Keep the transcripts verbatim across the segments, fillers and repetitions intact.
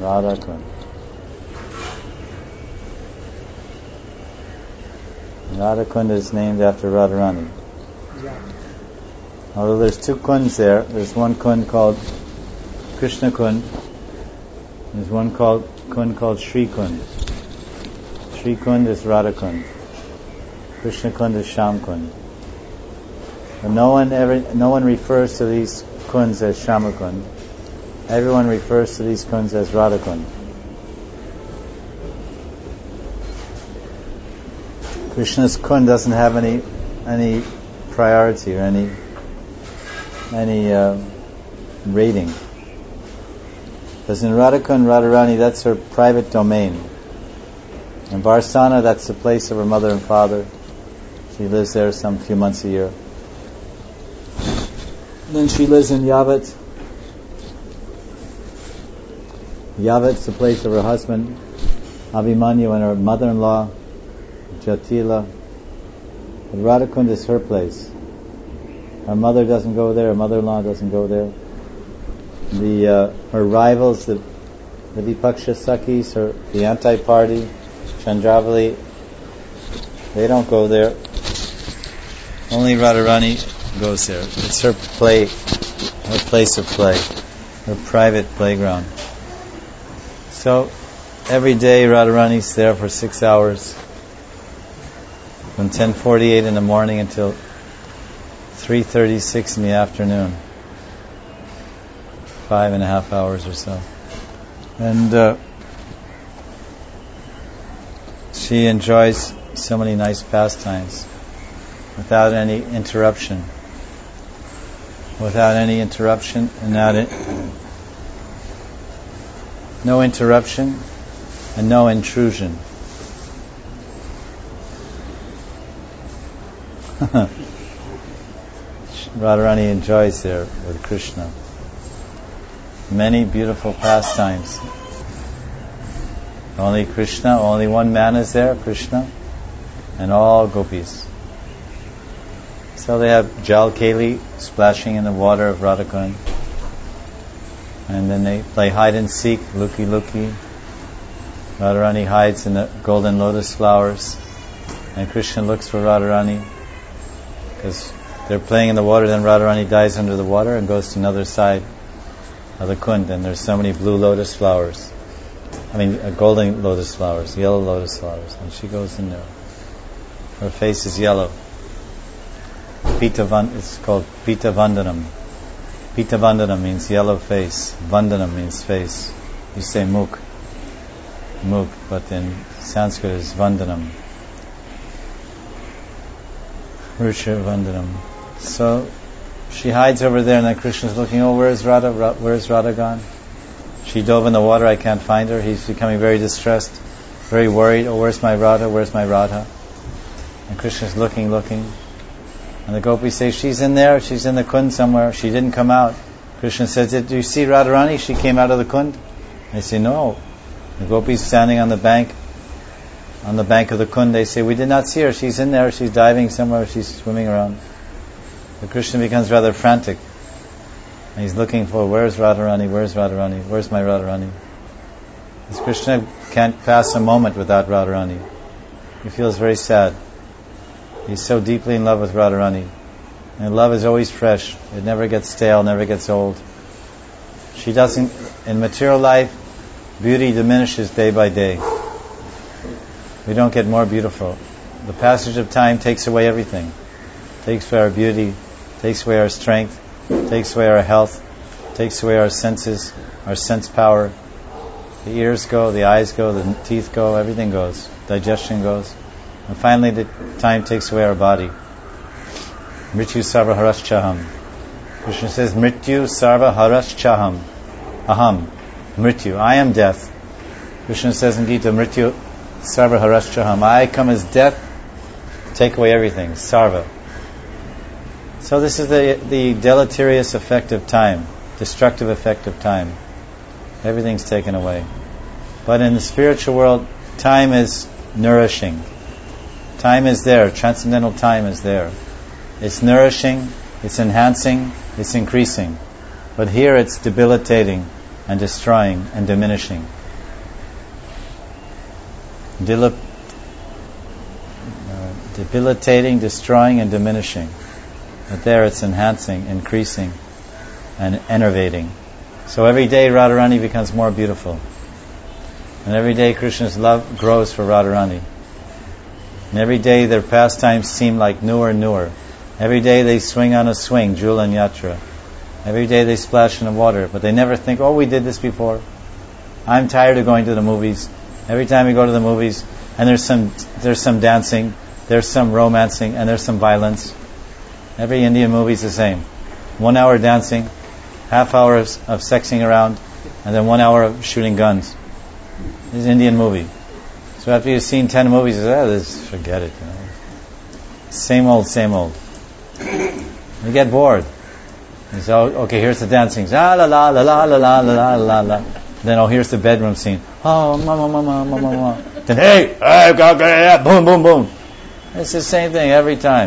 Radha Kund. Radha Kund is named after Radharani. Yeah. Although there's two kunds there, there's one kund called Krishna Kund. There's one called kund called Shri Kund. Shri Kund is Radha Kund. Krishna Kund is Sham Kund. But no one ever, no one refers to these kunds as Shama Kund. Everyone refers to these kunds as Radha Kund. Krishna's kund doesn't have any any priority or any any uh, rating. Because in Radha Kund, Radharani, that's her private domain. In Barsana, that's the place of her mother and father. She lives there some few months a year. Then she lives in Yavat. Yavat's the place of her husband, Abhimanyu, and her mother-in-law, Jatila. But Radha Kund is her place. Her mother doesn't go there, her mother-in-law doesn't go there. The uh, her rivals, the the Vipaksha Sakhis, her the anti-party, Chandravali, they don't go there. Only Radharani goes there. It's her play, her place of play, her private playground. So every day Radharani's there for six hours, from ten forty-eight in the morning until three thirty-six in the afternoon. Five and a half hours or so. And uh, she enjoys so many nice pastimes without any interruption. Without any interruption and not it, no interruption and no intrusion. Radharani enjoys there with Krishna. Many beautiful pastimes. Only Krishna, only one man is there, Krishna, and all gopis. So they have Jal Keli splashing in the water of Radha Kund. And then they play hide and seek, looky looky. Radharani hides in the golden lotus flowers. And Krishna looks for Radharani. Because they're playing in the water, then Radharani dives under the water and goes to another side of the Kund. And there's so many blue lotus flowers. I mean, uh, golden lotus flowers, yellow lotus flowers. And she goes in there. Her face is yellow. Pita van, it's called Pita Vandanam. Pita Vandanam means yellow face. Vandanam means face. You say mukh. Mukh, but in Sanskrit is Vandanam. Rucha Vandanam. So she hides over there, and then Krishna's looking, oh, where is Radha? Ra- where is Radha gone? She dove in the water, I can't find her. He's becoming very distressed, very worried. Oh, where's my Radha? Where's my Radha? And Krishna's looking, looking. And the gopis say, she's in there, she's in the Kund somewhere, she didn't come out. Krishna says, did you see Radharani? She came out of the Kund? They say, no. The gopis standing on the bank, on the bank of the Kund, they say, we did not see her, she's in there, she's diving somewhere, she's swimming around. But Krishna becomes rather frantic. And he's looking for, where's Radharani, where's Radharani, where's my Radharani? Because Krishna can't pass a moment without Radharani. He feels very sad. He's so deeply in love with Radharani. And love is always fresh. It never gets stale, never gets old. She doesn't, in material life, beauty diminishes day by day. We don't get more beautiful. The passage of time takes away everything. Takes away our beauty, takes away our strength, takes away our health, takes away our senses, our sense power. The ears go, the eyes go, the teeth go, everything goes. Digestion goes. And finally, the time takes away our body. Mrityu sarva haraschaham. Krishna says, Mrityu sarva haraschaham. Aham. Mrityu. I am death. Krishna says in Gita, Mrityu sarva haraschaham. I come as death, take away everything. Sarva. So this is the the deleterious effect of time, destructive effect of time. Everything's taken away. But in the spiritual world, time is nourishing. Time is there. Transcendental time is there. It's nourishing, it's enhancing, it's increasing. But here it's debilitating, and destroying and diminishing. Dilip, uh, debilitating, destroying, and diminishing. But there it's enhancing, increasing, and enervating. So every day Radharani becomes more beautiful. And every day Krishna's love grows for Radharani. And every day their pastimes seem like newer and newer. Every day they swing on a swing, Jula and Yatra. Every day they splash in the water, but they never think, oh, we did this before. I'm tired of going to the movies. Every time we go to the movies, and there's some there's some dancing, there's some romancing, and there's some violence. Every Indian movie is the same. One hour dancing, half hour of, of sexing around, and then one hour of shooting guns. This is an Indian movie. So after you've seen ten movies, you say, oh, this, forget it. You know. Same old, same old. You get bored. You say, oh, okay, here's the dancing. Ah, la la la la la la la la la. Then, oh, here's the bedroom scene. Oh, mama, mama, mama, mama. Then, hey, hey, go, go, yeah, boom, boom, boom. It's the same thing every time.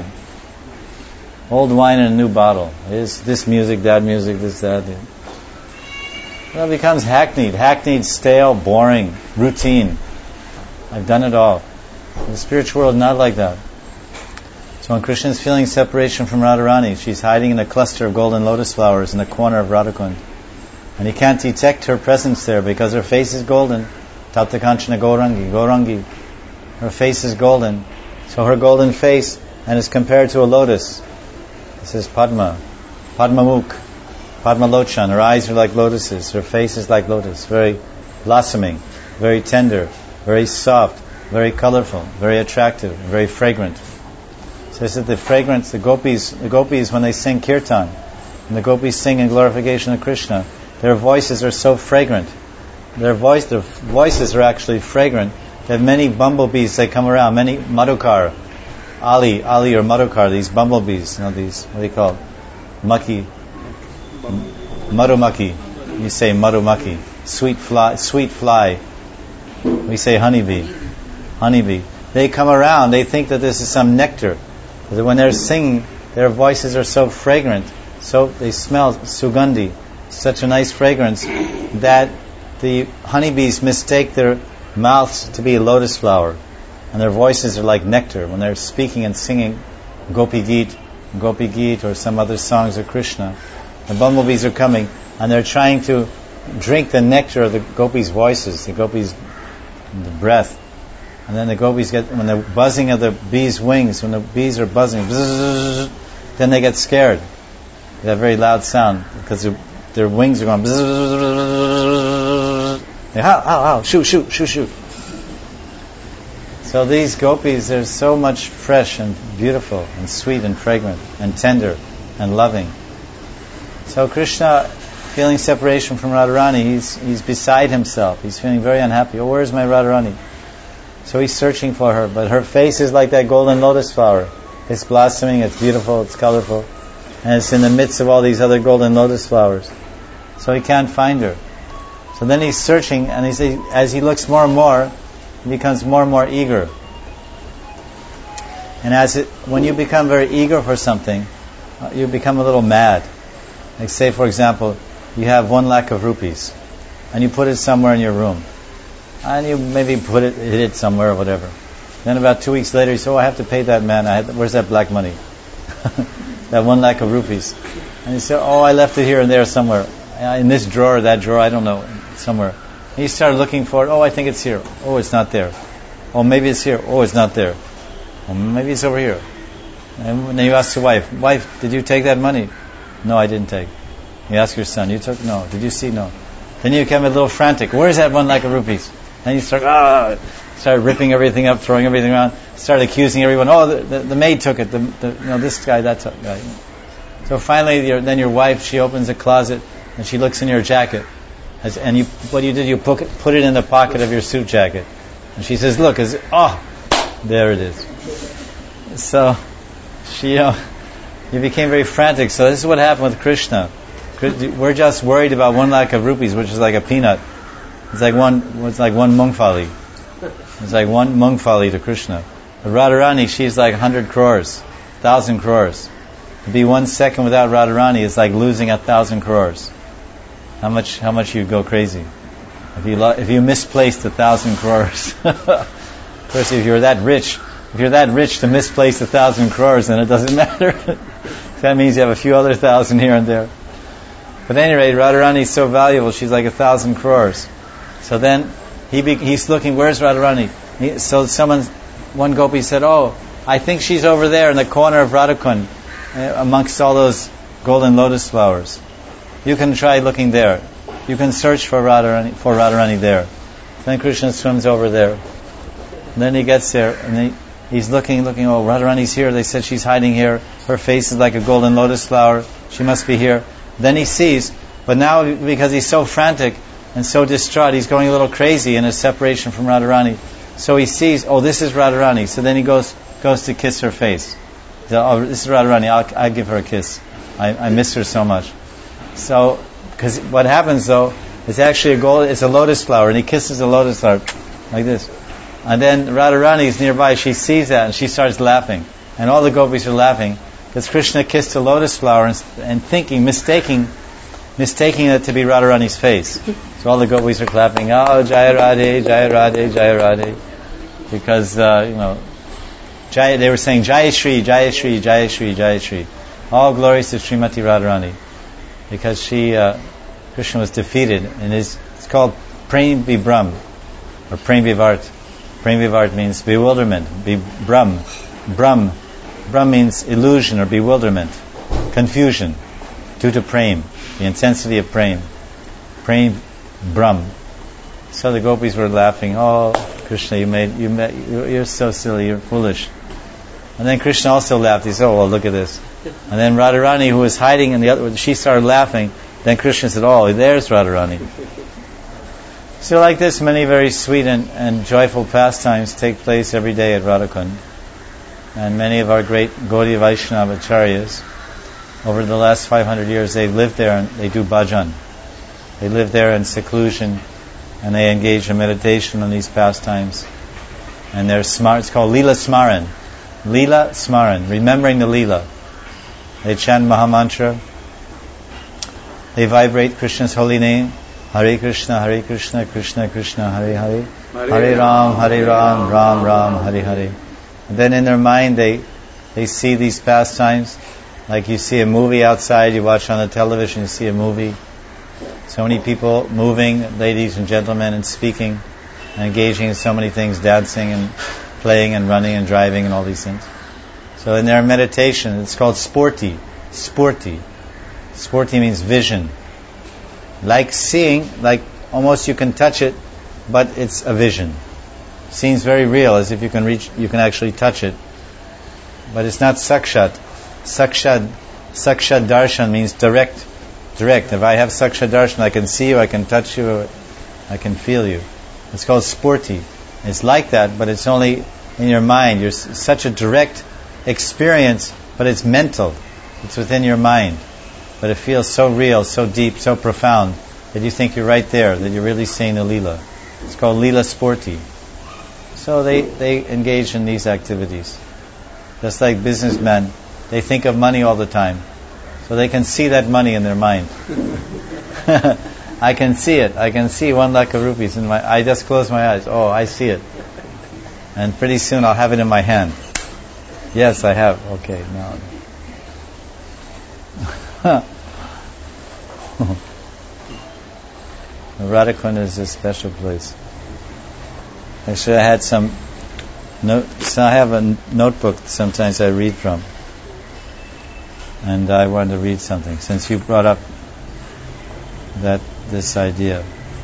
Old wine in a new bottle. Is this music, that music, this, that. Well, it becomes hackneyed, hackneyed, stale, boring, routine. I've done it all. The spiritual world is not like that. So when Krishna is feeling separation from Radharani, she's hiding in a cluster of golden lotus flowers in the corner of Radhakund. And he can't detect her presence there because her face is golden. Tapta Kanchana Gaurangi, Gaurangi. Her face is golden. So her golden face, and is compared to a lotus. This is Padma. Padma Mukh. Padma Lochan. Her eyes are like lotuses. Her face is like lotus. Very blossoming. Very tender. Very soft. Very colorful. Very attractive. Very fragrant. So this is the fragrance, the gopis, the gopis when they sing kirtan, and the gopis sing in glorification of Krishna, their voices are so fragrant. Their voice, their voices are actually fragrant. They have many bumblebees that come around, many madhukar, Ali, Ali or madhukar, these bumblebees, you know, these, what do you call it? Maki, madhumaki. You say madhumaki, sweet fly, sweet fly. We say honeybee, honeybee. They come around, they think that this is some nectar. When they're singing, their voices are so fragrant, so they smell sugandhi, such a nice fragrance, that the honeybees mistake their mouths to be a lotus flower, and their voices are like nectar. When they're speaking and singing Gopi Geet, Gopi Geet or some other songs of Krishna, the bumblebees are coming, and they're trying to drink the nectar of the gopis' voices, the gopis' the breath. And then the gopis get, when the buzzing of the bees' wings, when the bees are buzzing, bzzz, then they get scared. They have a very loud sound because their, their wings are going bzzz. They, how, how, how, shoot, shoot, shoot, shoot. So these gopis, they're so much fresh and beautiful and sweet and fragrant and tender and loving. So Krishna, feeling separation from Radharani, he's, he's beside himself. He's feeling very unhappy. Oh, where's my Radharani? So he's searching for her, but her face is like that golden lotus flower. It's blossoming, it's beautiful, it's colorful, and it's in the midst of all these other golden lotus flowers. So he can't find her. So then he's searching, and he's, as he looks more and more, he becomes more and more eager. And as it, when you become very eager for something, uh, you become a little mad. Like say, for example, you have one lakh of rupees, and you put it somewhere in your room. And you maybe put it, hid it somewhere or whatever. Then about two weeks later, you say, oh, I have to pay that man. I had, where's that black money? That one lakh of rupees. And you say, oh, I left it here and there somewhere. In this drawer, that drawer, I don't know, somewhere. And you start looking for it. Oh, I think it's here. Oh, it's not there. Oh, maybe it's here. Oh, it's not there. Oh, maybe it's over here. And then you ask your wife, wife, did you take that money? No, I didn't take. You ask your son, you took? No. Did you see? No. Then you become a little frantic. Where's that one lakh of rupees? And you start, ah, start ripping everything up, throwing everything around, start accusing everyone. Oh, the, the, the maid took it. The, the, you know, this guy, that guy. So finally, your, then your wife, she opens a closet and she looks in your jacket, as, and you, what you did, you put it, put it in the pocket of your suit jacket, and she says, "Look, is it, oh, there it is." So she, uh, you became very frantic. So this is what happened with Krishna. We're just worried about one lakh of rupees, which is like a peanut. It's like one. It's like one mungfali. It's like one mungfali to Krishna. But Radharani, she's like a hundred crores, thousand crores. To be one second without Radharani is like losing a thousand crores. how much how much you'd go crazy if you lo- if you misplaced a thousand crores. Of course, if you're that rich, if you're that rich to misplace a thousand crores, then it doesn't matter. That means you have a few other thousand here and there. But at any rate, Radharani is so valuable; she's like a thousand crores. So then he be, he's looking. Where's Radharani? He, so someone, one gopi said, "Oh, I think she's over there in the corner of Radhakund, uh, amongst all those golden lotus flowers. You can try looking there. You can search for Radharani, for Radharani there." Then Krishna swims over there. And then he gets there, and he, he's looking, looking. Oh, Radharani's here. They said she's hiding here. Her face is like a golden lotus flower. She must be here. Then he sees, but now because he's so frantic and so distraught, he's going a little crazy in his separation from Radharani. So he sees, oh, this is Radharani. So then he goes goes to kiss her face. He said, oh, this is Radharani. I'll, I'll give her a kiss. I, I miss her so much. So, because what happens though, it's actually a gold, it's a lotus flower, and he kisses the lotus flower like this. And then Radharani is nearby, she sees that and she starts laughing. And all the gopis are laughing because Krishna kissed a lotus flower and, and thinking, mistaking, mistaking it to be Radharani's face. So all the gopis are clapping, oh, Jaya Radhe, Jaya Radhe, Jaya Radhe. Because, uh, you know, Jaya, they were saying, Jaya Shri, Jaya Shri, Jaya Shri, Jaya Shri. All glories to Srimati Radharani. Because she, uh, Krishna was defeated. And it's, it's called Prem Vibram, or Prem Vivart. Prem Vivart means bewilderment. Be Brahm. Brahm. Brahm means illusion or bewilderment. Confusion. Due to Prem. The intensity of Prem. Prem Brahm. So the gopis were laughing. Oh, Krishna, you made, you made, you're so silly, you're foolish. And then Krishna also laughed. He said, oh, well, look at this. And then Radharani, who was hiding in the other, she started laughing. Then Krishna said, oh, there's Radharani. So like this, many very sweet and, and joyful pastimes take place every day at Radhakund. And many of our great Gaudiya Vaishnava acharyas, over the last five hundred years, they've lived there and they do bhajan. They live there in seclusion and they engage in meditation on these pastimes. And they're smart, it's called Leela Smaran. Leela Smaran, remembering the Leela. They chant Mahamantra. They vibrate Krishna's holy name. Hare Krishna, Hare Krishna, Krishna Krishna, Hare Hare, Hare Ram, Hare Ram, Ram Ram, Hare Hare. And then in their mind they they see these pastimes, like you see a movie outside, you watch on the television, you see a movie. So many people moving, ladies and gentlemen, and speaking, and engaging in so many things, dancing and playing and running and driving and all these things. So in their meditation, it's called sporti, sporti. Sporti means vision. Like seeing, like almost you can touch it, but it's a vision. Seems very real, as if you can reach, you can actually touch it. But it's not sakshat. Sakshat, sakshat darshan means direct, direct. If I have sakshat darshan, I can see you, I can touch you, I can feel you. It's called sporti. It's like that, but it's only in your mind. You're s- such a direct experience, but it's mental. It's within your mind. But it feels so real, so deep, so profound that you think you're right there, that you're really seeing the Leela. It's called Leela Sporti. So they, they engage in these activities. Just like businessmen, they think of money all the time. So they can see that money in their mind. I can see it. I can see one lakh of rupees in my... I just close my eyes. Oh, I see it. And pretty soon I'll have it in my hand. Yes, I have. Okay, now... Radhakund is a special place. Actually, I had some notes. I have a notebook sometimes I read from, and I wanted to read something since you brought up that this idea.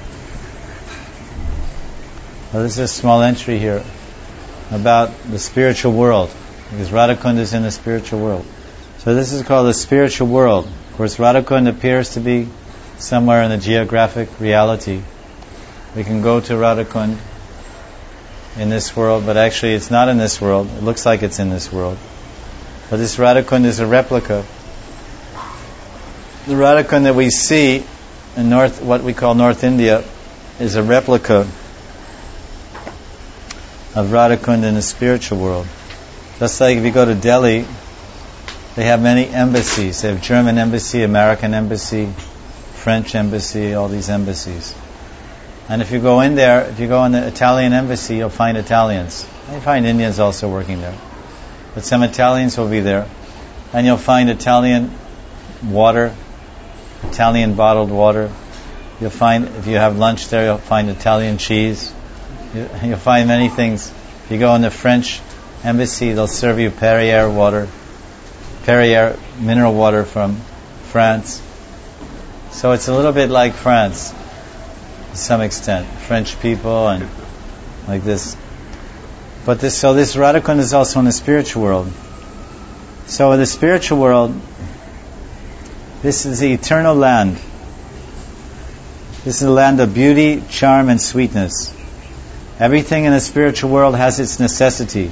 Well, there's a small entry here about the spiritual world, because Radhakund is in the spiritual world. So this is called the spiritual world. Of course, Radhakund appears to be somewhere in the geographic reality. We can go to Radhakund in this world, but actually it's not in this world. It looks like it's in this world. But this Radhakund is a replica. The Radhakund that we see in North, what we call North India, is a replica of Radhakund in the spiritual world. Just like if you go to Delhi, they have many embassies. They have German embassy, American embassy, French embassy, all these embassies. And if you go in there, if you go in the Italian embassy, you'll find Italians. You find Indians also working there. But some Italians will be there. And you'll find Italian water, Italian bottled water. You'll find, if you have lunch there, you'll find Italian cheese. You'll find many things. If you go in the French embassy, they'll serve you Perrier water, Perrier mineral water from France. So it's a little bit like France, to some extent. French people and like this. But this, so this Radhakund is also in the spiritual world. So in the spiritual world, this is the eternal land. This is the land of beauty, charm, and sweetness. Everything in the spiritual world has its necessity.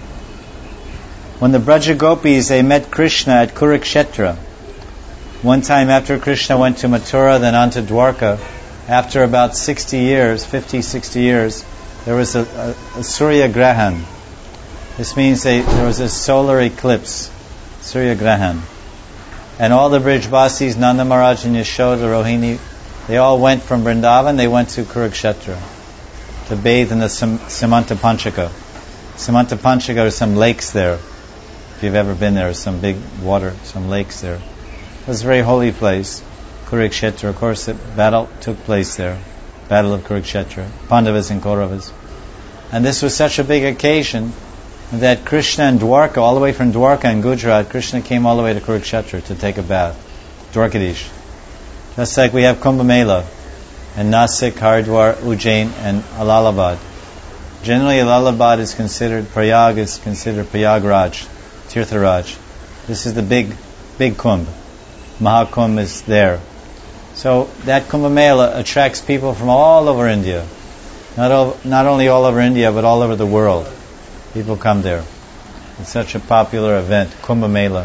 When the Braja Gopis, they met Krishna at Kurukshetra. One time after Krishna went to Mathura, then on to Dwarka, after about sixty years, fifty, sixty years, there was a, a, a Surya Grahan. This means they, there was a solar eclipse, Surya Grahan. And all the Brijbasis, Nanda Maharaj and Yashoda, Rohini, they all went from Vrindavan, they went to Kurukshetra to bathe in the Sam- Samanta Panchaka. Samanta Panchaka are some lakes there. If you've ever been there, some big water, some lakes there. It was a very holy place, Kurukshetra. Of course, the battle took place there, Battle of Kurukshetra, Pandavas and Kauravas. And this was such a big occasion that Krishna and Dwarka, all the way from Dwarka in Gujarat, Krishna came all the way to Kurukshetra to take a bath, Dwarkadish. Just like we have Kumbh Mela in Nasik, Haridwar, Ujjain, and Allahabad. Generally, Allahabad is considered, Prayag is considered Prayagraj, Tirtharaj. This is the big, big Kumbh. Mahakumbh is there. So that Kumbh Mela attracts people from all over India. Not, all, not only all over India, but all over the world. People come there. It's such a popular event, Kumbh Mela.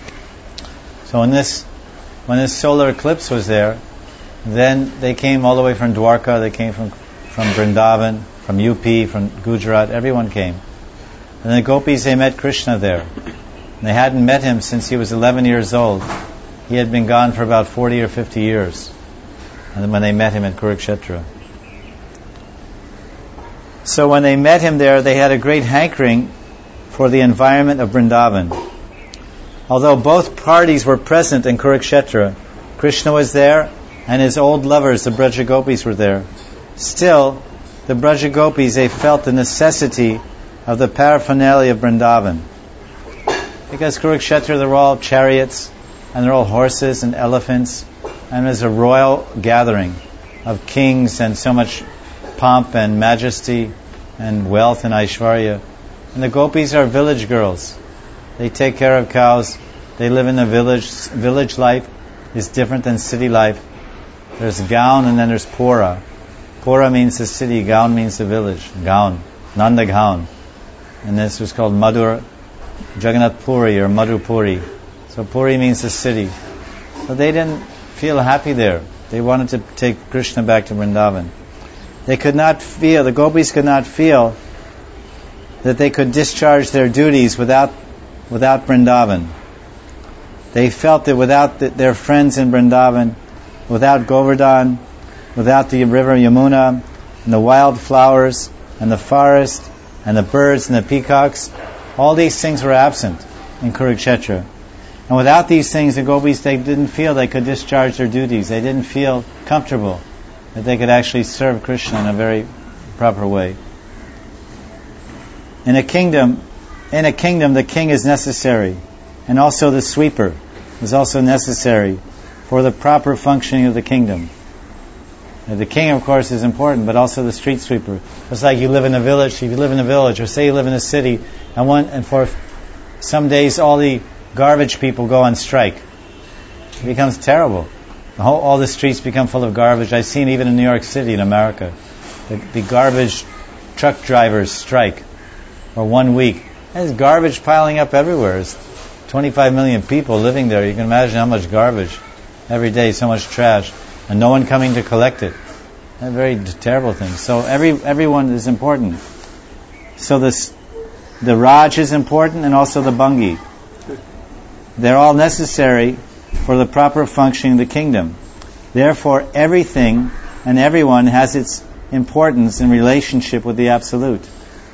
So when this, when this solar eclipse was there, then they came all the way from Dwarka, they came from, from Vrindavan, from U P, from Gujarat, everyone came. And the gopis, they met Krishna there. And they hadn't met him since he was eleven years old. He had been gone for about forty or fifty years. And then when they met him at Kurukshetra. So when they met him there, they had a great hankering for the environment of Vrindavan. Although both parties were present in Kurukshetra, Krishna was there and his old lovers, the Braja Gopis, were there. Still, the Braja Gopis, they felt the necessity of the paraphernalia of Vrindavan. Because Kurukshetra, they're all chariots, and they're all horses and elephants, and there's a royal gathering of kings and so much pomp and majesty and wealth and Aishwarya. And the gopis are village girls. They take care of cows. They live in the village. Village life is different than city life. There's Gaon and then there's Pura. Pura means the city, Gaon means the village. Gaon, Nanda Gaon. And this was called Madhur, Jagannath Puri or Madhu Puri. So Puri means the city. So they didn't feel happy there. They wanted to take Krishna back to Vrindavan. They could not feel, the gopis could not feel that they could discharge their duties without without Vrindavan. They felt that without the, their friends in Vrindavan, without Govardhan, without the river Yamuna, and the wild flowers, and the forest, and the birds and the peacocks, all these things were absent in Kurukshetra. And without these things, the gopis, they didn't feel they could discharge their duties. They didn't feel comfortable that they could actually serve Krishna in a very proper way. In a kingdom, in a kingdom, the king is necessary, and also the sweeper is also necessary for the proper functioning of the kingdom. Now, the king, of course, is important, but also the street sweeper. It's like you live in a village. If you live in a village, or say you live in a city, and one, and for some days all the garbage people go on strike, it becomes terrible. The whole, all the streets become full of garbage. I've seen even in New York City, in America, the, the garbage truck drivers strike for one week. There's garbage piling up everywhere. There's twenty-five million people living there. You can imagine how much garbage every day, so much trash, and no one coming to collect it. A very terrible thing. So every everyone is important. So this, the Raj is important, and also the Bangi. They're all necessary for the proper functioning of the kingdom. Therefore, everything and everyone has its importance in relationship with the Absolute.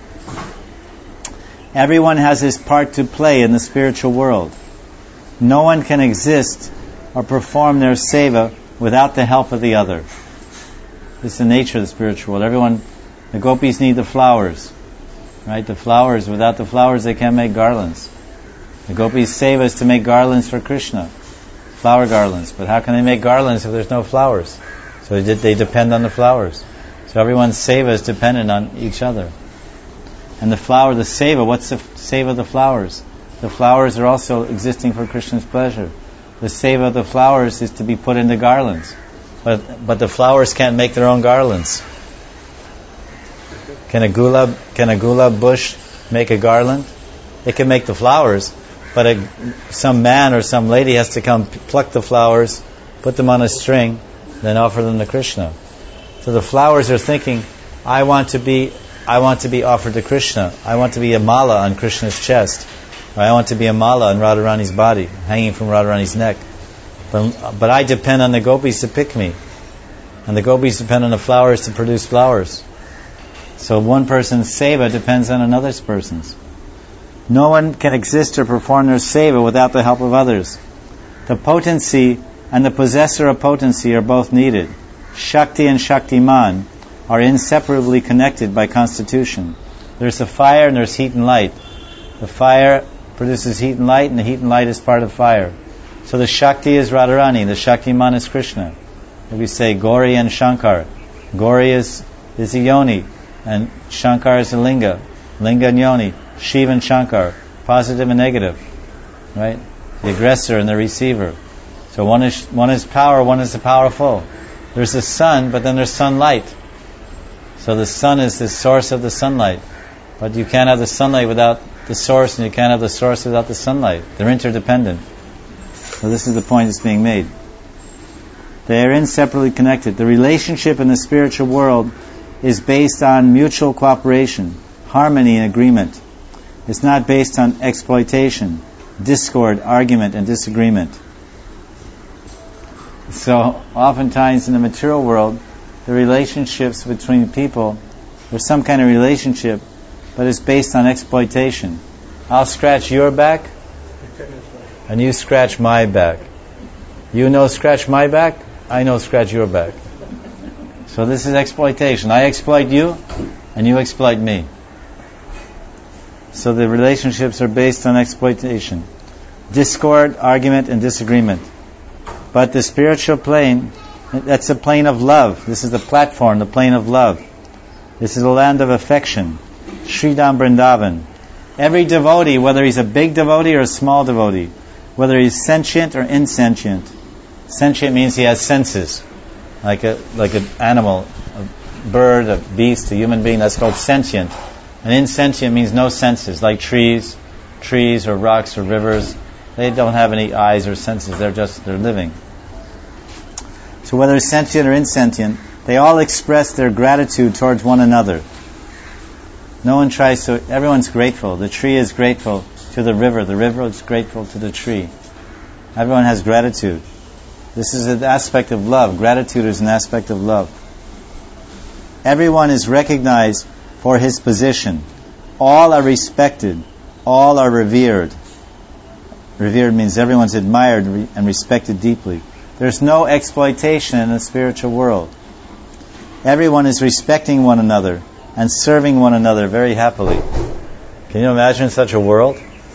Everyone has his part to play in the spiritual world. No one can exist or perform their seva without the help of the other. This is the nature of the spiritual world. Everyone, the gopis need the flowers, right? The flowers, without the flowers they can't make garlands. The gopis' seva is to make garlands for Krishna, flower garlands. But how can they make garlands if there's no flowers? So they, they depend on the flowers. So everyone's seva is dependent on each other. And the flower, the seva, what's the seva of the flowers? The flowers are also existing for Krishna's pleasure. The seva of the flowers is to be put into garlands. But but the flowers can't make their own garlands. Can a gulab, can a gulab bush make a garland? It can make the flowers, but a, some man or some lady has to come pluck the flowers, put them on a string, then offer them to Krishna. So the flowers are thinking, I want to be I want to be offered to Krishna. I want to be a mala on Krishna's chest. Or I want to be a mala on Radharani's body, hanging from Radharani's neck. But, but I depend on the gopis to pick me. And the gopis depend on the flowers to produce flowers. So one person's seva depends on another person's. No one can exist or perform their seva without the help of others. The potency and the possessor of potency are both needed. Shakti and Shaktiman are inseparably connected by constitution. There's the fire and there's heat and light. The fire produces heat and light, and the heat and light is part of fire. So the Shakti is Radharani, the Shaktiman is Krishna. If we say Gauri and Shankar, Gauri is, is the Yoni, and Shankar is the Linga. Linga and Yoni, Shiva and Shankar, positive and negative, right? The aggressor and the receiver. So one is one is power, one is the powerful. There's the sun, but then there's sunlight. So the sun is the source of the sunlight. But you can't have the sunlight without the source, and you can't have the source without the sunlight. They're interdependent. So this is the point that's being made. They are inseparably connected. The relationship in the spiritual world is based on mutual cooperation, harmony and agreement. It's not based on exploitation, discord, argument, and disagreement. So oftentimes in the material world, the relationships between people, there's some kind of relationship, but it's based on exploitation. I'll scratch your back, and you scratch my back. You know scratch my back, I know scratch your back. So this is exploitation. I exploit you, and you exploit me. So the relationships are based on exploitation. Discord, argument, and disagreement. But the spiritual plane, that's the plane of love. This is the platform, the plane of love. This is the land of affection. Sridham Vrindavan. Every devotee, whether he's a big devotee or a small devotee, whether he's sentient or insentient. Sentient means he has senses, like a like an animal, a bird, a beast, a human being. That's called sentient. And insentient means no senses, like trees, trees or rocks or rivers. They don't have any eyes or senses. They're just they're living. So whether sentient or insentient, they all express their gratitude towards one another. No one tries to, everyone's grateful. The tree is grateful to the river. The river is grateful to the tree. Everyone has gratitude. This is an aspect of love. Gratitude is an aspect of love. Everyone is recognized for his position. All are respected. All are revered. Revered means everyone's admired and respected deeply. There's no exploitation in the spiritual world. Everyone is respecting one another and serving one another very happily. Can you imagine such a world?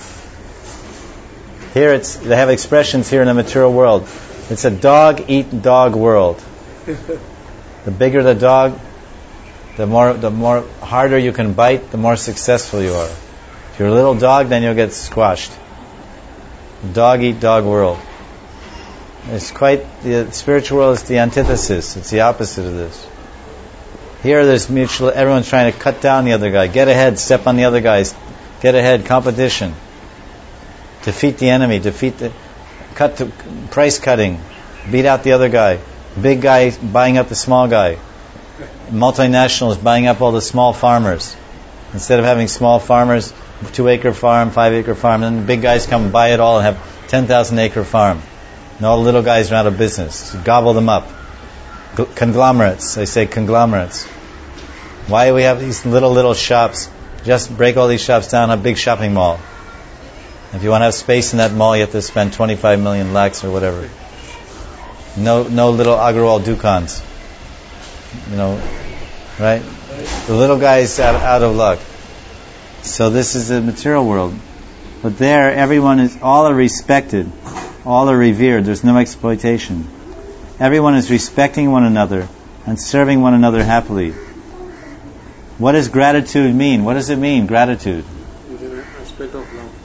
Here it's, they have expressions here in the material world. It's a dog-eat-dog world. The bigger the dog, the more the more harder you can bite, the more successful you are. If you're a little dog, then you'll get squashed. Dog-eat-dog world. It's quite, the spiritual world is the antithesis. It's the opposite of this. Here there's mutual, everyone's trying to cut down the other guy. Get ahead, step on the other guys. Get ahead, competition. Defeat the enemy, defeat the, cut to, price cutting. Beat out the other guy. Big guy buying up the small guy. Multinationals buying up all the small farmers. Instead of having small farmers, two acre farm, five acre farm, then the big guys come and buy it all and have ten thousand acre farm. And all the little guys are out of business. You gobble them up. G- conglomerates. They say conglomerates. Why do we have these little, little shops? Just break all these shops down, a big shopping mall. If you want to have space in that mall, you have to spend twenty-five million lakhs or whatever. No, no little Agrawal Dukans. You know, right? The little guy is out, out of luck. So this is the material world. But there, everyone is, all are respected. All are revered. There's no exploitation. Everyone is respecting one another and serving one another happily. What does gratitude mean? What does it mean, gratitude? The aspect of love.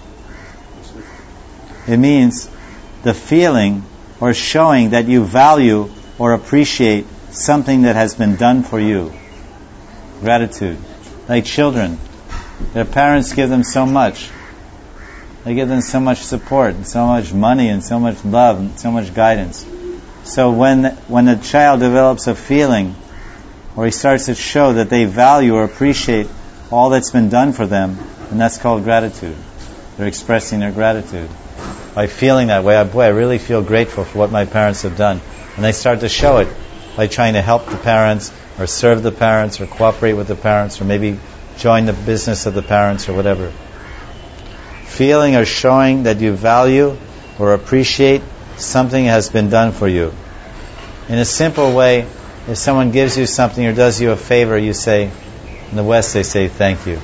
It means the feeling or showing that you value or appreciate something that has been done for you. Gratitude. Like children. Their parents give them so much. They give them so much support, and so much money, and so much love, and so much guidance. So when when a child develops a feeling, or he starts to show that they value or appreciate all that's been done for them, and that's called gratitude. They're expressing their gratitude. By feeling that way, I, boy, I really feel grateful for what my parents have done. And they start to show it by trying to help the parents, or serve the parents, or cooperate with the parents, or maybe join the business of the parents, or whatever. Feeling or showing that you value or appreciate something has been done for you. In a simple way, if someone gives you something or does you a favor, you say, in the West they say thank you.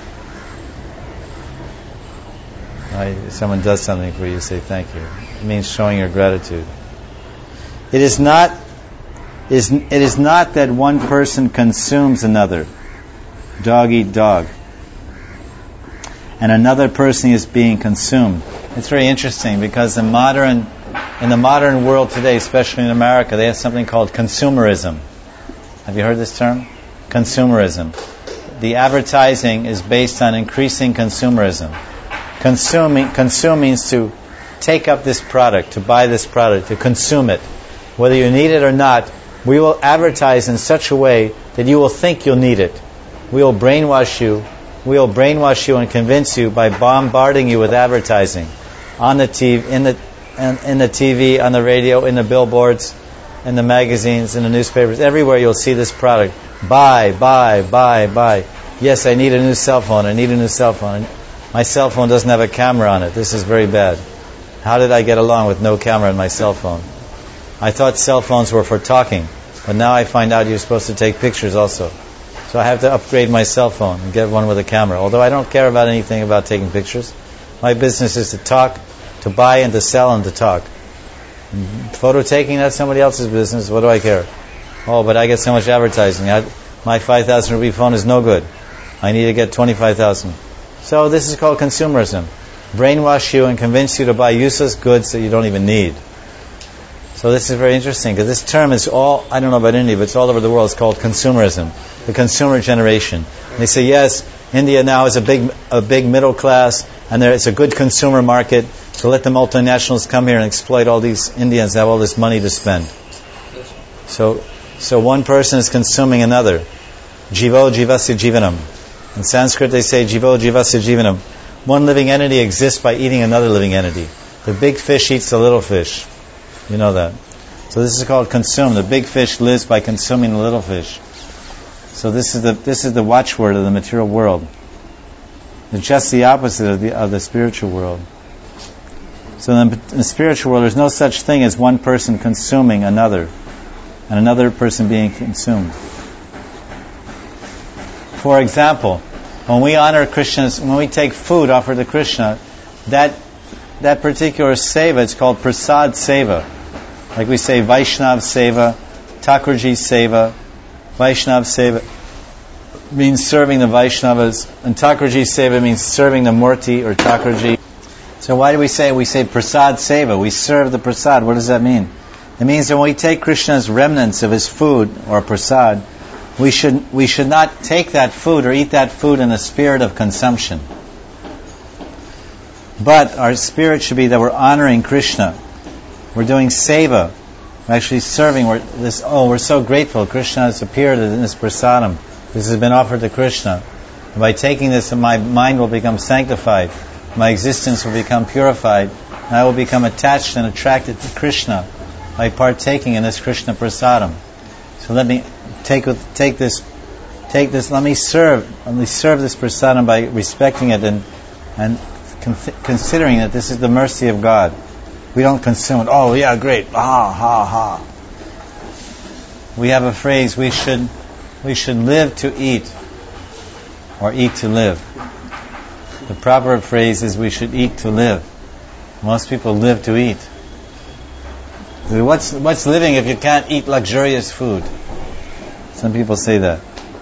Right? If someone does something for you, you say thank you. It means showing your gratitude. It is not is it is not that one person consumes another. Dog eat dog. And another person is being consumed. It's very interesting because in modern in the modern world today, especially in America, they have something called consumerism. Have you heard this term? Consumerism. The advertising is based on increasing consumerism. Consuming, consume means to take up this product, to buy this product, to consume it. Whether you need it or not, we will advertise in such a way that you will think you'll need it. We will brainwash you. We will brainwash you and convince you by bombarding you with advertising on the T V, in the in, in the T V, on the radio, in the billboards, in the magazines, in the newspapers. Everywhere you'll see this product. Buy, buy, buy, buy. Yes, I need a new cell phone. I need a new cell phone. My cell phone doesn't have a camera on it. This is very bad. How did I get along with no camera on my cell phone? I thought cell phones were for talking, but now I find out you're supposed to take pictures also. So I have to upgrade my cell phone and get one with a camera. Although I don't care about anything about taking pictures. My business is to talk, to buy and to sell and to talk. Photo taking, that's somebody else's business. What do I care? Oh, but I get so much advertising. I, my five thousand rupee phone is no good. I need to get twenty-five thousand. So this is called consumerism. Brainwash you and convince you to buy useless goods that you don't even need. So this is very interesting because this term is all, I don't know about India, but it's all over the world. It's called consumerism, the consumer generation. And they say, yes, India now is a big a big middle class and there is a good consumer market, so let the multinationals come here and exploit all these Indians that have all this money to spend. So so one person is consuming another. Jivo jivasya jivanam. In Sanskrit they say jivo jivasya jivanam. One living entity exists by eating another living entity. The big fish eats the little fish. You know that. So this is called consume. The big fish lives by consuming the little fish. So this is the this is the watchword of the material world. It's just the opposite of the of the spiritual world. So in the, in the spiritual world, there's no such thing as one person consuming another, and another person being consumed. For example, when we honor Krishna's, when we take food offered to Krishna, that that particular seva, it's called prasad seva. Like we say Vaishnav seva, Thakurji seva. Vaishnav seva means serving the Vaishnavas, and Thakurji seva means serving the Murti or Thakurji. So why do we say, we say prasad seva? We serve the prasad. What does that mean? It means that when we take Krishna's remnants of his food, or prasad, we should we should not take that food or eat that food in a spirit of consumption. But our spirit should be that we're honoring Krishna. We're doing seva. We're actually serving. We're this. Oh, we're so grateful. Krishna has appeared in this prasadam. This has been offered to Krishna. And by taking this, my mind will become sanctified. My existence will become purified. And I will become attached and attracted to Krishna by partaking in this Krishna prasadam. So let me take take this, take this. Let me serve. Let me serve this prasadam by respecting it and and con- considering that this is the mercy of God. We don't consume it. Oh yeah, great. Ha ha ha. We have a phrase. We should we should live to eat, or eat to live. The proper phrase is we should eat to live. Most people live to eat. What's what's living if you can't eat luxurious food? Some people say that.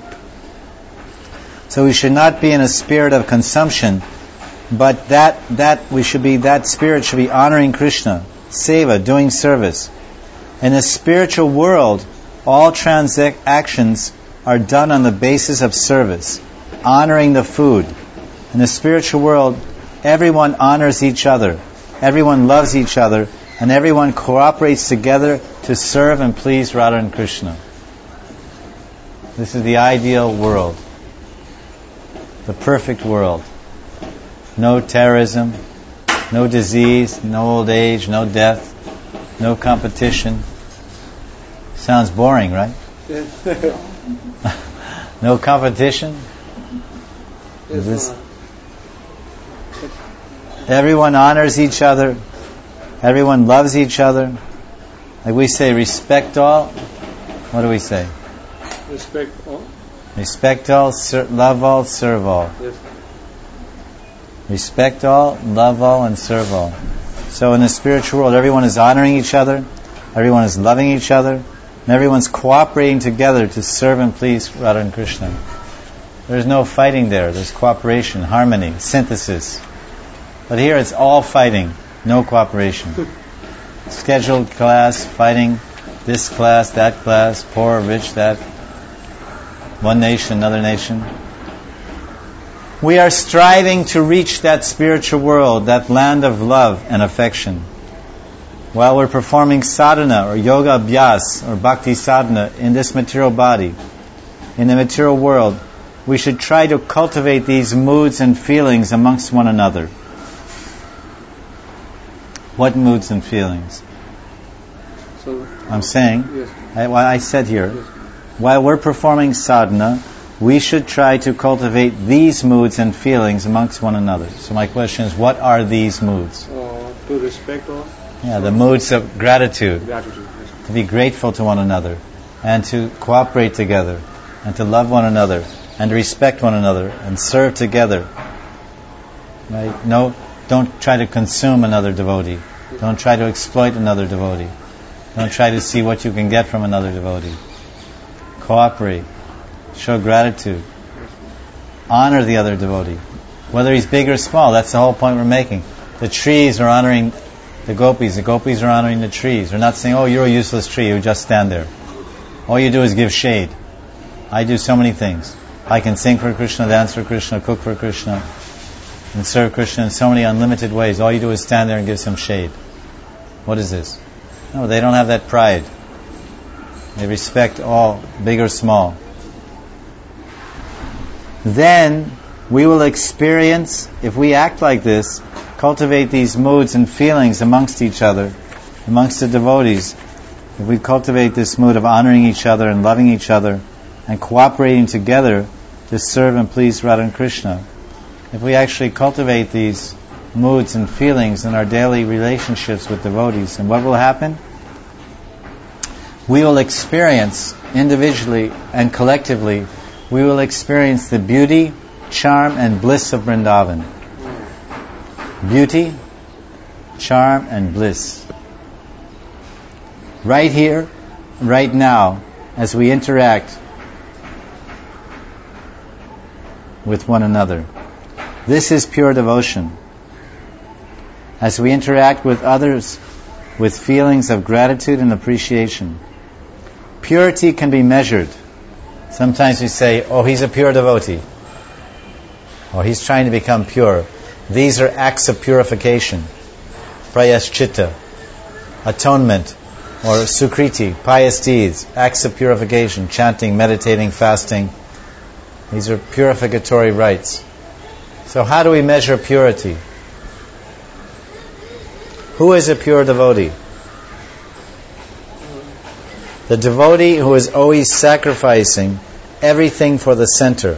So we should not be in a spirit of consumption, but that that we should be that spirit should be honoring Krishna, seva, doing service. In the spiritual world, all transactions are done on the basis of service, honoring the food. In the spiritual world, everyone honors each other, everyone loves each other, and everyone cooperates together to serve and please Radha and Krishna. This is the ideal world, the perfect world. No terrorism, no disease, no old age, no death, no competition. Sounds boring, right? No competition? Is this? Everyone honors each other. Everyone loves each other. Like we say, respect all. What do we say? Respect all. Respect all, ser- love all, serve all. Yes. Respect all, love all, and serve all. So in the spiritual world, everyone is honoring each other, everyone is loving each other, and everyone's cooperating together to serve and please Radha and Krishna. There's no fighting there. There's cooperation, harmony, synthesis. But here it's all fighting, no cooperation. Scheduled class, fighting this class, that class, poor, rich, that, one nation, another nation. We are striving to reach that spiritual world, that land of love and affection. While we're performing sadhana or yoga abhyas or bhakti sadhana in this material body, in the material world, we should try to cultivate these moods and feelings amongst one another. What moods and feelings? So, I'm saying, yes. I, what I said here, Yes. while we're performing sadhana, we should try to cultivate these moods and feelings amongst one another. So my question is, what are these moods? Uh, to respect all. Yeah, the moods of gratitude, Gratitude. Yes. to be grateful to one another, and to cooperate together, and to love one another, and to respect one another, and serve together. Right? No, don't try to consume another devotee. Don't try to exploit another devotee. Don't try to see what you can get from another devotee. Cooperate. Show gratitude. Honor the other devotee. Whether he's big or small, that's the whole point we're making. The trees are honoring the gopis. The gopis are honoring the trees. They're not saying, oh, you're a useless tree, you just stand there. All you do is give shade. I do so many things. I can sing for Krishna, dance for Krishna, cook for Krishna, and serve Krishna in so many unlimited ways. All you do is stand there and give some shade. What is this? No, they don't have that pride. They respect all, big or small. Then we will experience, if we act like this, cultivate these moods and feelings amongst each other, amongst the devotees. If we cultivate this mood of honoring each other and loving each other and cooperating together to serve and please Radha and Krishna, if we actually cultivate these moods and feelings in our daily relationships with devotees, and what will happen? We will experience individually and collectively, we will experience the beauty, charm, and bliss of Vrindavan. Beauty, charm, and bliss. Right here, right now, as we interact with one another. This is pure devotion. As we interact with others with feelings of gratitude and appreciation. Purity can be measured. Sometimes we say, oh, he's a pure devotee. Or he's trying to become pure. These are acts of purification. Prayaschitta, atonement, or sukriti, pious deeds, acts of purification, chanting, meditating, fasting. These are purificatory rites. So how do we measure purity? Who is a pure devotee? The devotee who is always sacrificing everything for the center.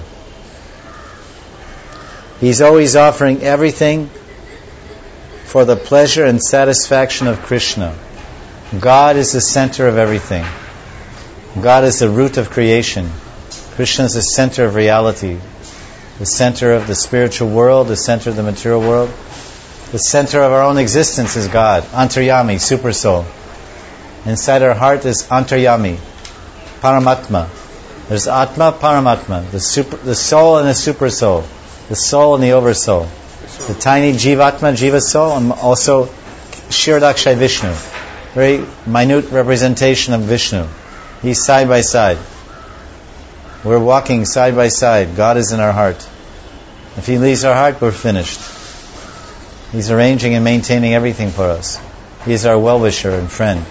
He's always offering everything for the pleasure and satisfaction of Krishna. God is the center of everything. God is the root of creation. Krishna is the center of reality, the center of the spiritual world, the center of the material world. The center of our own existence is God, Antaryami, Super Soul. Inside our heart is Antaryami, Paramatma. There's Atma, Paramatma, the super, the soul and the Super Soul, the soul and the Oversoul, the tiny Jivatma, Jiva Soul, and also Kshirodakshay Vishnu, very minute representation of Vishnu. He's side by side. We're walking side by side. God is in our heart. If He leaves our heart, we're finished. He's arranging and maintaining everything for us. He is our well-wisher and friend.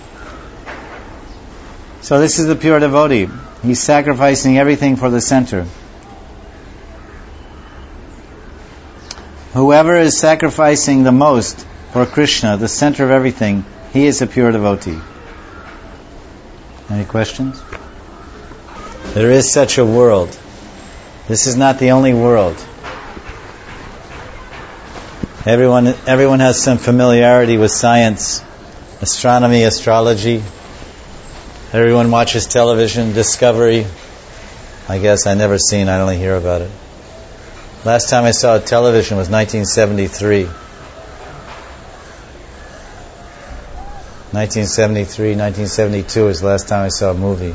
So this is the pure devotee. He's sacrificing everything for the center. Whoever is sacrificing the most for Krishna, the center of everything, he is a pure devotee. Any questions? There is such a world. This is not the only world. Everyone, everyone has some familiarity with science, astronomy, astrology. Everyone watches television, Discovery. I guess I never seen, I only hear about it. Last time I saw a television was nineteen seventy-three. nineteen seventy-three, nineteen seventy-two is the last time I saw a movie.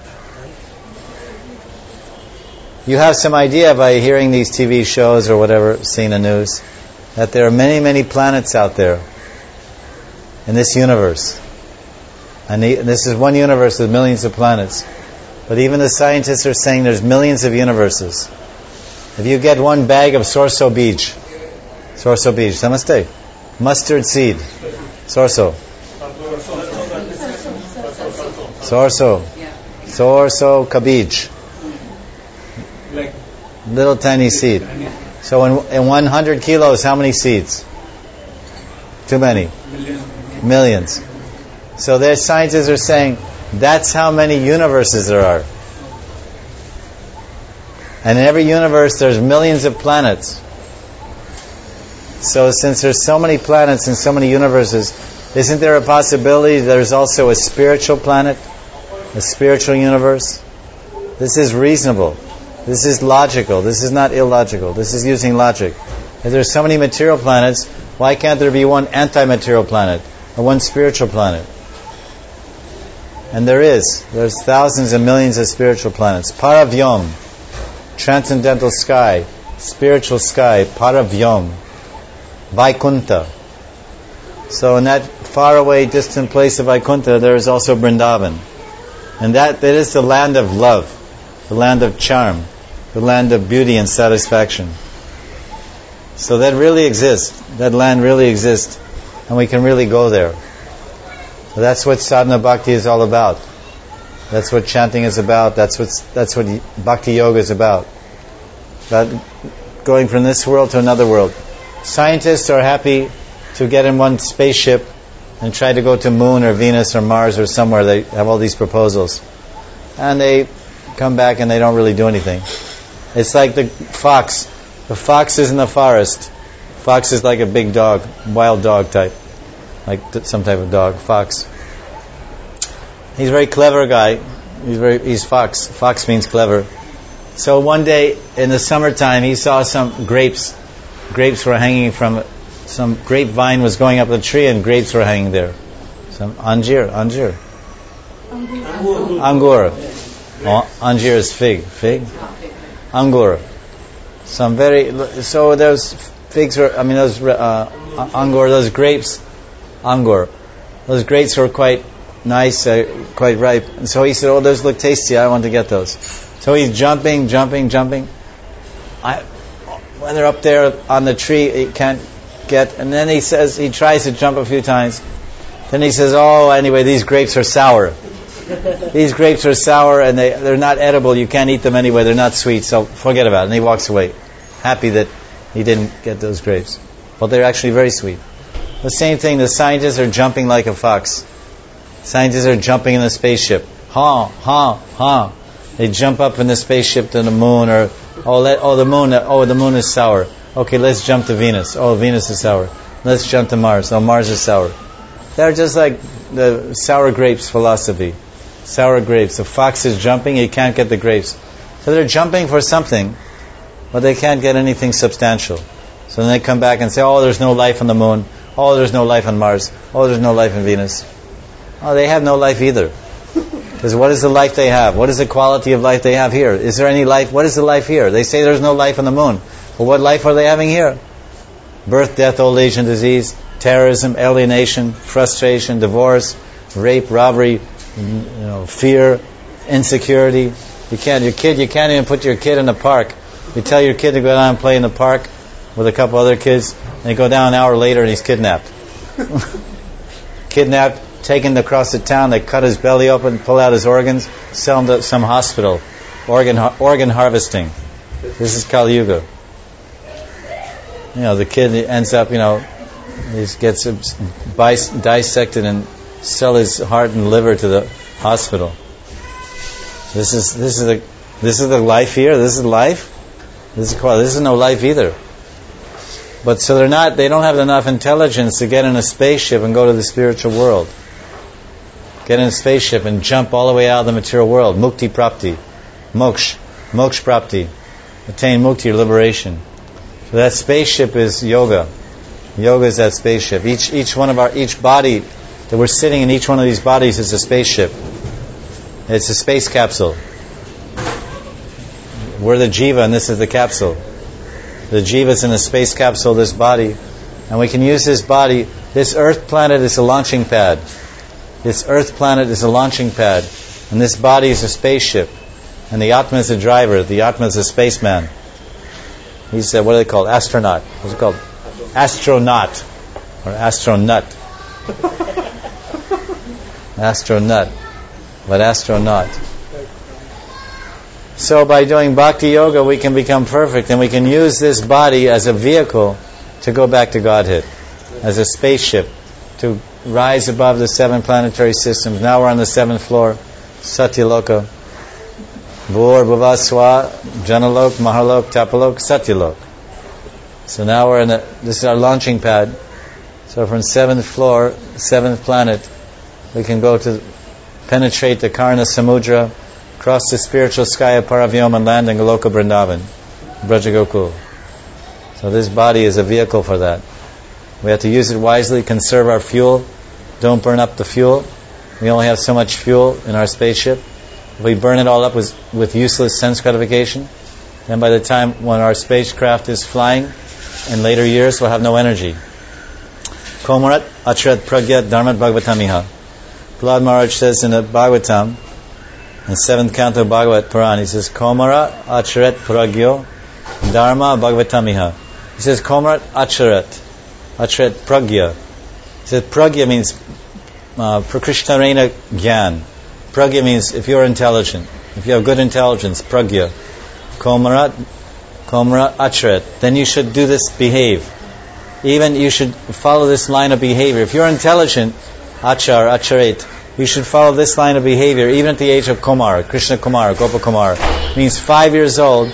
You have some idea by hearing these T V shows or whatever, seeing the news, that there are many, many planets out there in this universe. And this is one universe with millions of planets. But even the scientists are saying there's millions of universes. If you get one bag of sorso beej, sorso beej, namaste, mustard seed, sorso, sorso, sorso kabij, little tiny seed. So in, in one hundred kilos, how many seeds? Too many. Millions. So their scientists are saying that's how many universes there are. And in every universe there's millions of planets. So since there's so many planets and so many universes, isn't there a possibility there's also a spiritual planet? A spiritual universe? This is reasonable. This is logical. This is not illogical. This is using logic. If there's so many material planets, why can't there be one anti-material planet? Or one spiritual planet? And there is. There's thousands and millions of spiritual planets. Paravyom, transcendental sky, spiritual sky, Paravyom, Vaikuntha. So in that faraway, distant place of Vaikuntha, there is also Vrindavan. And that, that is the land of love, the land of charm, the land of beauty and satisfaction. So that really exists. That land really exists. And we can really go there. So that's what sadhana bhakti is all about. That's what chanting is about. That's what that's what bhakti yoga is about. About going from this world to another world. Scientists are happy to get in one spaceship and try to go to Moon or Venus or Mars or somewhere. They have all these proposals, and they come back and they don't really do anything. It's like the fox. The fox is in the forest. Fox is like a big dog, wild dog type. Like some type of dog, fox. He's a very clever guy. He's very he's fox. Fox means clever. So one day in the summertime, he saw some grapes. Grapes were hanging from some grapevine was going up the tree, and grapes were hanging there. Some anjir, anjir, angur. Oh, anjir is fig, fig, angur. Some very so those figs were. I mean those uh, angur, those grapes. Angur. Those grapes were quite nice, uh, quite ripe. And so he said, oh, those look tasty, I want to get those. So he's jumping, jumping, jumping. I, when they're up there on the tree, he can't get... And then he says, he tries to jump a few times. Then he says, oh, anyway, these grapes are sour. These grapes are sour and they, they're not edible. You can't eat them anyway. They're not sweet, so forget about it. And he walks away, happy that he didn't get those grapes. Well, they're actually very sweet. The same thing, the scientists are jumping like a fox. Scientists are jumping in the spaceship. Ha, ha, ha. They jump up in the spaceship to the moon, or oh, let, oh the moon, oh the moon is sour. Okay, let's jump to Venus. Oh, Venus is sour. Let's jump to Mars. Oh, Mars is sour. They're just like the sour grapes philosophy. Sour grapes. The fox is jumping, he can't get the grapes. So they're jumping for something, but they can't get anything substantial. So then they come back and say, oh, there's no life on the moon. Oh, there's no life on Mars. Oh, there's no life in Venus. Oh, they have no life either. Because what is the life they have? What is the quality of life they have here? Is there any life? What is the life here? They say there's no life on the moon. But what life are they having here? Birth, death, old age, and disease, terrorism, alienation, frustration, divorce, rape, robbery, you know, fear, insecurity. You can't, your kid, you can't even put your kid in the park. You tell your kid to go down and play in the park with a couple other kids, and they go down an hour later and he's kidnapped. Kidnapped, taken across the town, they cut his belly open, pull out his organs, sell him to some hospital. Organ organ harvesting. This is Kali Yuga. You know, the kid ends up, you know, he gets bis- dissected and sell his heart and liver to the hospital. This is this is the this is the life here. This is life. This is this is no life either. But so they're not. They don't have enough intelligence to get in a spaceship and go to the spiritual world. Get in a spaceship and jump all the way out of the material world. Mukti prapti, moksha, moksha prapti, attain mukti or liberation. So that spaceship is yoga. Yoga is that spaceship. Each each one of our each body that we're sitting in, each one of these bodies is a spaceship. It's a space capsule. We're the jiva and this is the capsule. The jiva is in a space capsule, this body, and we can use this body. This Earth planet is a launching pad. This Earth planet is a launching pad, and this body is a spaceship, and the Atma is the driver. The Atma is a spaceman. He's uh, what are they called? Astronaut. What's it called? Astronaut or astronaut. Astronaut, but astronaut. So by doing bhakti yoga, we can become perfect, and we can use this body as a vehicle to go back to Godhead, as a spaceship, to rise above the seven planetary systems. Now we're on the seventh floor, Satyaloka. Bhur, Bhuva, Swa, Janalok, Mahalok, Tapalok, Satyalok. So now we're in the, this is our launching pad. So from seventh floor, seventh planet, we can go to penetrate the Karna Samudra, cross the spiritual sky of Paravyom and land in Goloka Vrindavan, Brajagokul. So this body is a vehicle for that. We have to use it wisely, conserve our fuel, don't burn up the fuel. We only have so much fuel in our spaceship. If we burn it all up with, with useless sense gratification, then by the time when our spacecraft is flying, in later years, we'll have no energy. Komarat Achrat Pragyat Dharmat Bhagavatamiha. Prahlad Maharaj says in the Bhagavatam, in seventh canto of Bhagavat Puran, he says, Komara Acharat Pragyo Dharma Bhagavatamiha. He says, Komara Acharat, Acharat Pragya. He says, Pragya means uh, Prakrishnarena Gyan. Pragya means if you're intelligent, if you have good intelligence, Pragya. Komara, Komara Acharat. Then you should do this, behave. Even you should follow this line of behavior. If you're intelligent, Achar, Acharat, you should follow this line of behavior even at the age of Kumar, Krishna Kumar, Gopa Kumar. Means five years old.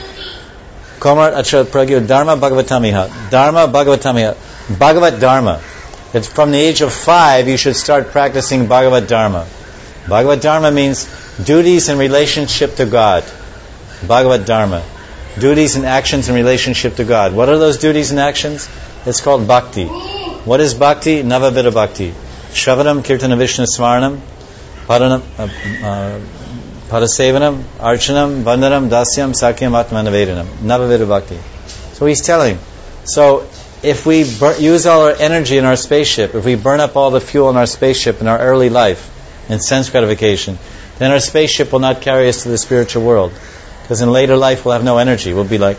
Kumar Achar Pragyo Dharma Bhagavatamiha. Dharma Bhagavatamiha. Bhagavat Dharma. It's from the age of five you should start practicing Bhagavat Dharma. Bhagavat Dharma means duties in relationship to God. Bhagavat Dharma. Duties and actions in relationship to God. What are those duties and actions? It's called Bhakti. What is Bhakti? Navavida Bhakti. Shravanam, Kirtana Vishnu Smaranam, Padanam, uh, uh, Padasevanam, Archanam, Vandanam, Dasyam, Sakyam, Atmanavedanam. Navavida Bhakti. So he's telling. So if we bur- use all our energy in our spaceship, if we burn up all the fuel in our spaceship in our early life, in sense gratification, then our spaceship will not carry us to the spiritual world. Because in later life we'll have no energy. We'll be like,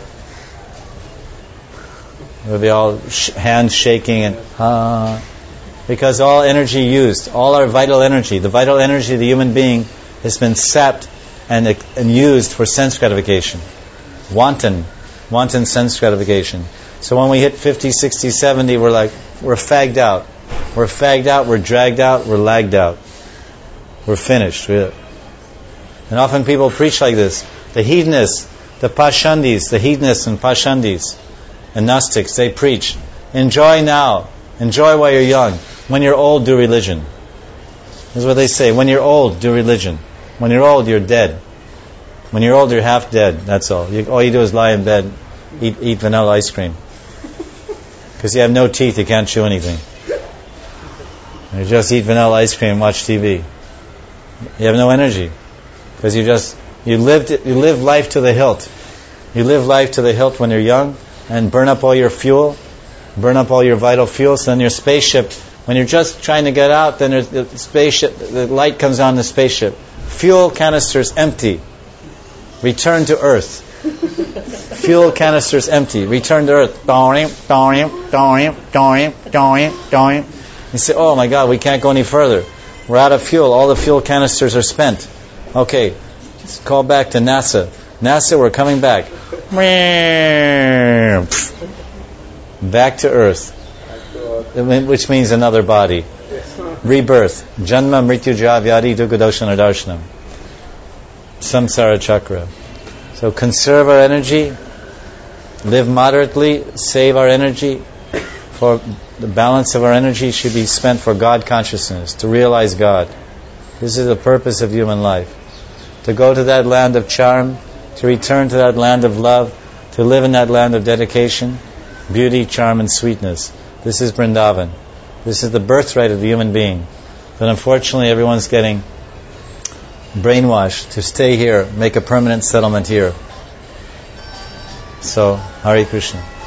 we'll be all sh- hands shaking and ah. Because all energy used, all our vital energy, the vital energy of the human being has been sapped and, and used for sense gratification. Wanton, wanton sense gratification. So when we hit fifty, sixty, seventy, we're like, we're fagged out. We're fagged out, we're dragged out, we're lagged out. We're finished. We're, and often people preach like this. The hedonists, the pashandis, the hedonists and pashandis and Gnostics, they preach, enjoy now. Enjoy while you're young. When you're old, do religion. This is what they say. When you're old, do religion. When you're old, you're dead. When you're old, you're half dead. That's all. You, all you do is lie in bed, eat, eat vanilla ice cream. Because you have no teeth, you can't chew anything. You just eat vanilla ice cream and watch T V. You have no energy. Because you just, you lived, you live life to the hilt. You live life to the hilt when you're young and burn up all your fuel, burn up all your vital fuel. So then your spaceship, when you're just trying to get out, then there's the spaceship, the light comes on the spaceship. Fuel canisters empty. Return to Earth. Fuel canisters empty. Return to Earth. You say, oh my God, we can't go any further. We're out of fuel. All the fuel canisters are spent. Okay, let's call back to NASA. NASA, we're coming back. Back to Earth. Which means another body. Rebirth. Janma mrityu jaya vyadi dukkha doshana darshanam. Samsara chakra. So conserve our energy, live moderately, save our energy. For the balance of our energy should be spent for God consciousness, to realize God. This is the purpose of human life. To go to that land of charm, to return to that land of love, to live in that land of dedication, beauty, charm, and sweetness. This is Vrindavan. This is the birthright of the human being. But unfortunately, everyone's getting brainwashed to stay here, make a permanent settlement here. So, Hare Krishna.